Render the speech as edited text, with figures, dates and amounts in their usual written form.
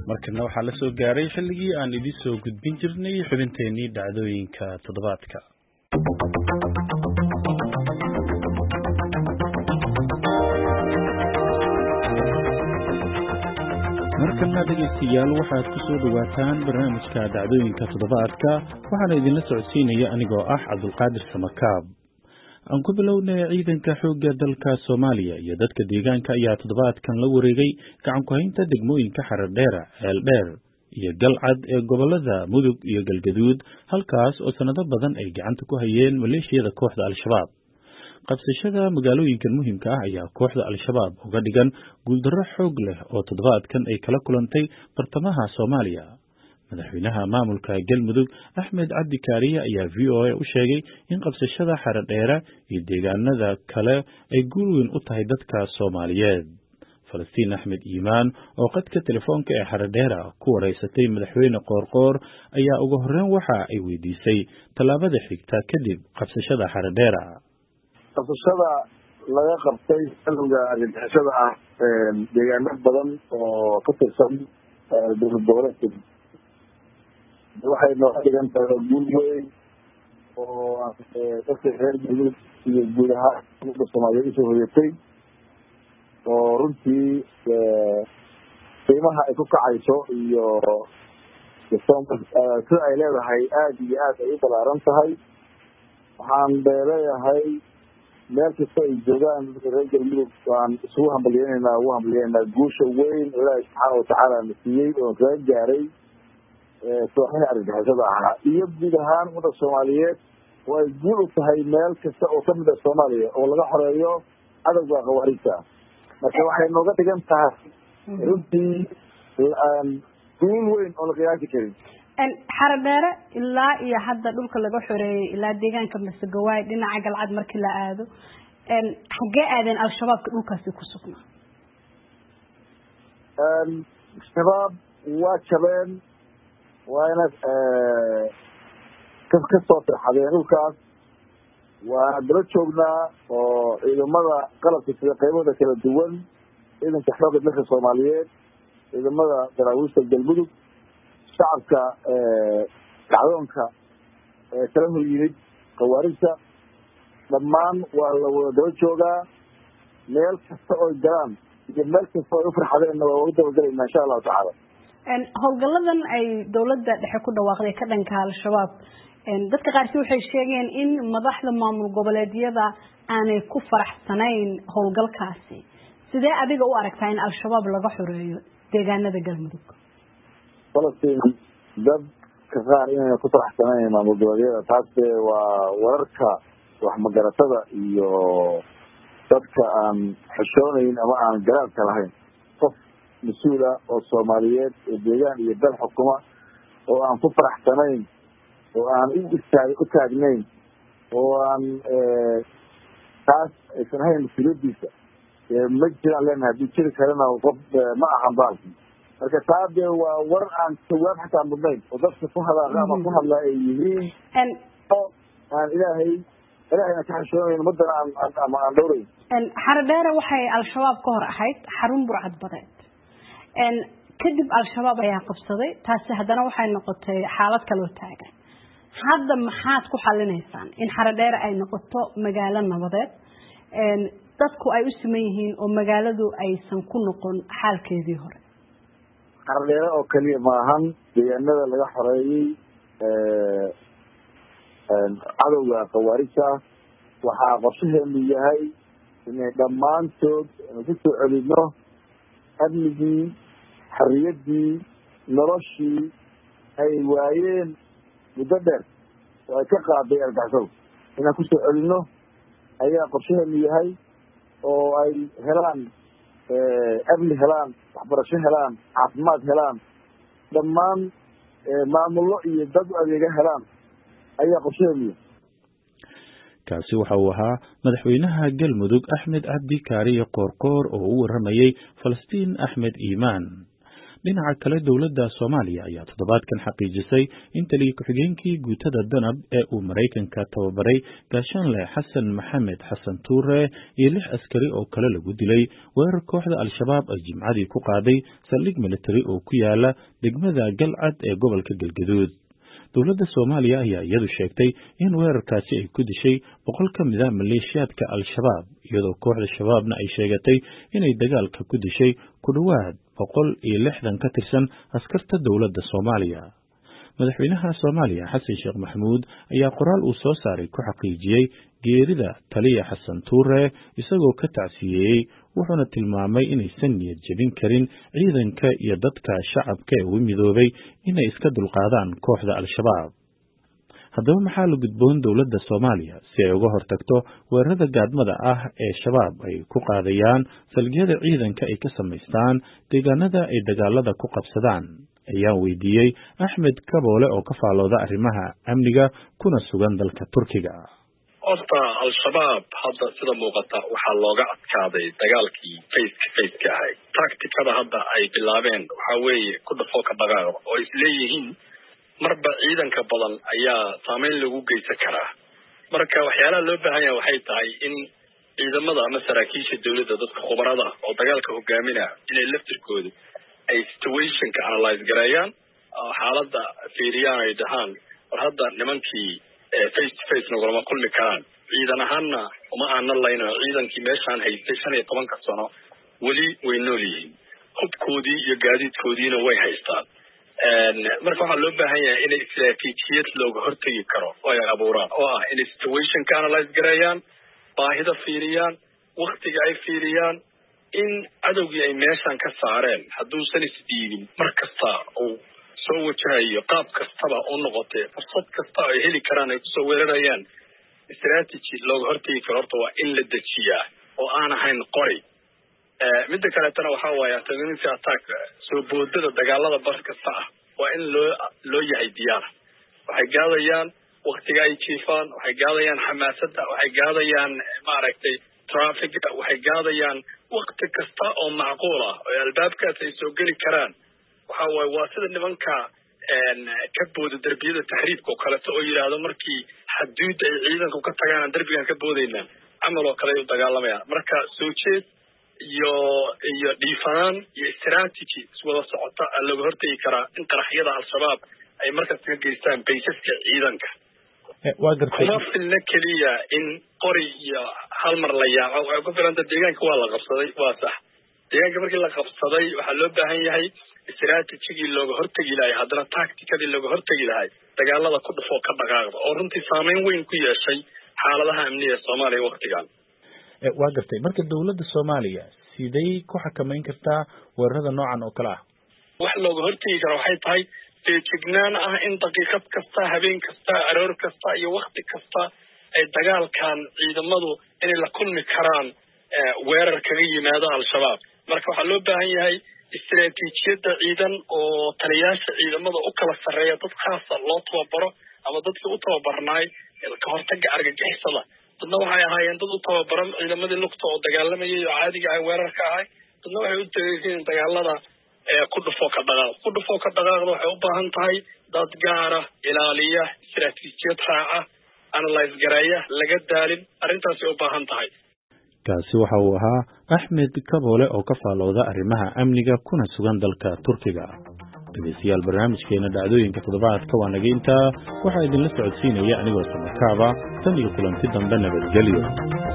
markana waxaa la soo gaaray xilligii aan idin soo gudbin jirnay xubinteenii dhacdooyinka toddobaadka. markana dhegeystayaal waxaad ku soo dhawaataan barnaamijka dhacdooyinka toddobaadka waxaana idinla socodsiinaya anigoo ah Cabdulqaadir Samakaab. aan ku bilownay ciidanka xoogga dalka Soomaaliya iyo dadka deegaanka ayaa toddobaadkan la wareegay gacan ku haynta degmooyinka Xaradheer, Ceeldheer iyo Galcad ee gobolada Mudug iyo Galgaduud, halkaas oo sanado badan ay gacanta ku hayeen maleeshiyada kooxda Al-Shabaab. qabsashada magaalooyinkan muhiimka ah ayaa kooxda Al-Shabaab uga dhigan guuldarro xoog leh oo toddobaadkan ay kala kulantay bartamaha Soomaaliya. madaxweynaha maamulka Galmudug Axmed Cabdi Kaariye ayaa VOA u sheegay in qabsashada Xaradheer iyo deegaanada kale ay guul weyn u tahay dadka Soomaaliyeed. Falastiin Axmed Iimaan oo qadka telefoonka ee Xaradheer ku wareysatay madaxweyne Qoorqoor ayaa ugu horreyn waxa ay weydiisay tallaabada xigta kadib qabsashada Xaradheer. qabsashada laga qabtay xilliga argagixisada ah deegaano badan oo ka tirsan dowlad goboleedka waxay noo dhigan tahay guul weyn oo dadka reer galmudug iyo guud ahaan ummadda Soomaaliyeed usoo hoyatay oo runtii qiimaha ay ku kacayso iyo sida ay leedahay aada iyo aad ay u balaaran tahay. waxaan leeyahay meel kasta ay joogaan reer galmudug waan isugu hambalyeynayna guusha weyn ilaahay subxaana watacaala na siiyey oo kaga gaaray kooxaha argagixisada ahaa iyo guud ahaan ummadda Soomaaliyeed oo ay guul u tahay meel kasta oo kamid ah Soomaaliya oo laga xoreeyo cadowga khawaarijta. marka waxay nooga dhigan tahay runtii guul weyn oo la qiyaasi karin. Xaradheer ilaa iyo hadda dhulka laga xoreeyay ilaa deegaanka Masagawaay dhinaca Galcad markii la aado xagee aadeen Al-Shabaabka dhulkaasi ku sugnaa? shabaab waa jabeen waana ka soo firxadeen dhulkaas waana daba joognaa oo ciidamada qalabka sida qaybahooda kala duwan ciidanka xoogga dalka Soomaaliyeed, ciidamada daraawiishta Galmudug, shacabka kacdoonka kala hor yimid khawaarijta dhammaan waa la wada daba joogaa. meel kasta oo galaan iyo meel kasta oo u farxadeenna waa ugu dabagalaynaa insha allahu tacaala. howlgaladan ay dowladda dhexe ku dhawaaqday ka dhanka Al-Shabaab dadka qaarkii waxay sheegeen in madaxda maamul goboleedyada aanay ku faraxsanayn howlgalkaasi. sidee adiga u aragtaa in Al-Shabaab laga xoreeyo deegaanada Galmudug? Falastiin dad ka qaar inay ku faraxsanayn maamul goboleedyada taas waa wararka wax magaratada iyo dadka aan xishoonayn ama aan garaadka lahayn. qof mas-uula oo Soomaaliyeed oo deegaan iyo dal xukuma oo aan ku faraxsanayn oo aan u taagnayn oo aan taas aysan hayn mas-uuliyadiisa ma jiraan leenahay. haddii jiri karana qof ma ahan baalki. marka taa dee waa war aan jawaab xataa mudnayn oo dadka ku hadaaqa ama ku hadlaa ay yihiin oo aan ilaahayna ka xishoonayn umadana aan dhowrayn. Xaradheer waxay Al-Shabaab ka hor ahayd xarun burcad badeed kadib Al-Shabaab ayaa qabsaday taasi haddana waxay noqotay xaalad kale oo taagan. hadda maxaad ku xalinaysaan in Xaradheer ay noqoto magaalo nabadeed dadku ay u siman yihiin oo magaaladu aysan ku noqon xaalkeedii hore? Xaradheer oo kaliya maahan deegaanada laga xoreeyay cadowga khawaarijta waxaa qorshaheenu yahay inay dhammaantood ku soo celino amnigii, xorriyaddii, noloshii ay waayeen muddo dheer oo ay ka qaaday argagixisadu inaan ku soo celino ayaa qorshaheenu yahay oo ay helaan amni helaan, waxbarasho helaan, caafimaad helaan, dhammaan maamullo iyo dad u adeega helaan ayaa qorshaheenu yahay. kaasi waxa uu ahaa madaxweynaha Galmudug Axmed Cabdi Kaariye Qoorqoor oo u waramayay Falastiin Axmed Iimaan. dhinaca kale dowladda Soomaaliya ayaa toddobaadkan xaqiijisay in taliye ku-xigeenkii guutada danab ee uu Mareykanka tababaray gaashaanle Xasan Maxamed Xasan Tuure iyo 6 askari oo kale lagu dilay weerar kooxda Al-Shabaab ay Jimcadii ku qaaday saldhig military oo ku yaala degmada Galcad ee gobolka Galgaduud. dowladda Soomaaliya ayaa iyadu sheegtay in weerarkaasi ay ku dishay 100 ka mid ah maleeshiyaadka Al-Shabaab iyadoo kooxda Shabaabna ay sheegatay inay dagaalka ku dishay ku dhawaad 160 ka tirsan askarta dowladda Soomaaliya. madaxweynaha Soomaaliya Xasan Sheekh Maxamuud ayaa qoraal uu soo saaray ku xaqiijiyay geerida taliye Xasan Tuure isagoo ka tacsiyeeyay wuxuuna tilmaamay inaysan niyad jebin karin ciidanka iyo dadka shacabka ee u midoobay inay iska dulqaadaan kooxda Al-Shabaab. haddaba maxaa la gudboon dowladda Soomaaliya si ay uga hortagto weerarada gaadmada ah ee Shabaab ay ku qaadayaan salgiyada ciidanka ay ka samaystaan deegaanada ay dagaalada ku qabsadaan? ayaan weydiiyey Axmed Kaboole oo ka faalooda arrimaha amniga kuna sugan dalka Turkiga. horta Al-Shabaab hadda sida muuqata waxaa looga adkaaday dagaalkii face-to-face ahay. tacticada hadda ay bilaabeen waxaa weeye ku dhafoo ka dhaqaaqo oo isleeyihiin marba ciidanka badan ayaa saameyn lagu geysan karaa. marka waxyaalaha loo baahan yahay waxay tahay in ciidamada ama saraakiisha dowladda dadka khubarada oo dagaalka hogaaminaya inay laftirkooda ay situationka analyze gareeyaan xaaladda fiiriyaan ay dhahaan war hadda nimankii face to face nagulama kulmi karaan ciidan ahaanna uma aanan layno ciidankii meeshaan haystay 15 sano weli way nool yihiin hubkoodii iyo gaadiidkoodiina way haystaan. marka waxaa loo baahan yahay inay istaraatiijiyad looga hortagi karo oo ay abuuraan oo ah inay situationka analyze gareeyaan baahida fiiriyaan waktiga ay fiiriyaan in cadowgii ay meeshaan ka saareen hadduusan isdiidin mar kasta uu soo wajahayo qaab kastaba u noqotee fursad kasta ay heli karaan ay kusoo weerarayaan strategy looga hortagi karo horta waa in la dejiyaa oo aan ahayn qori. midda kaleetana waxaa waaye antagonistic attack soo boodada dagaalada bar kasta ah waa in loo yahay diyaar. waxay gaadayaan waktiga ay jiifaan, waxay gaadayaan xamaasadda, waxay gaadayaan maaragtay trafficga, waxay gaadayaan wakti kasta oo macquul ah oo albaabkaas ay soo geli karaan. waxaa waaye waa sida nimanka ka booda darbiyada taxriibka oo kaleeto oo yidhaahdo markii xaduudda ay ciidanku ka tagaan darbigan ka boodaynaa camal oo kale ay u dagaalamayaan. marka soo jeed iyo dhiifanaan iyo strategy iswada socota laga hortagi karaa in qaraxyada Al-Shabaab ay markaas ka geystaan baysaska ciidanka. kuma filna keliya in qori iyo hal mar la yaaco waxay ku filanta deegaanka waa la qabsaday waa sax. deegaanka markii la qabsaday waxaa loo baahan yahay strategigii looga hortagi lahay haddana tacticadii looga hortagi lahay dagaalada ku dhafoo ka dhaqaaqda oo runtii saameyn weyn ku yeeshay xaaladaha amniga ee Soomaaliya waqtigan. waa gartay marka dowladda Soomaaliya siday ku xakameyn kartaa weerarada noocan oo kale ah? wax looga hortagi karo waxay tahay feejignaan ah in daqiiqad kasta habeen kasta aroor kasta iyo waqti kasta ay dagaalkan ciidamadu inay la kulmi karaan weerar kaga yimaado Al-Shabaab. marka waxaa loo baahan yahay istaraatiijiyadda ciidan oo taliyaasha ciidamada u kala sarreeya dad khaasa loo tababaro ama dadkii u tababarnaay ka hortagga argagixisada. dadna waxay ahaayeen dad u tababaran ciidamadii lugta oo dagaalamayay oo caadiga ah weerarka ahay. dadna waxay u tagayeen dagaalada ku dhufoo ka dhaqaaqda waxay u baahan tahay dad gaara ilaaliya istaraatiijiyad raaca analyze gareeya laga daalin arrintaasi u baahan tahay. kaasi waxa uu ahaa Axmed Kaboole oo ka faalooda arrimaha amniga kuna sugan dalka Turkiga. dhegeystayaal barnaamijkeena dhacdooyinka toddobaadka waa naga intaa waxaa idinla socodsiinaya anigoo Samakaaba tan iyo kulanti dambe nabadgelyo.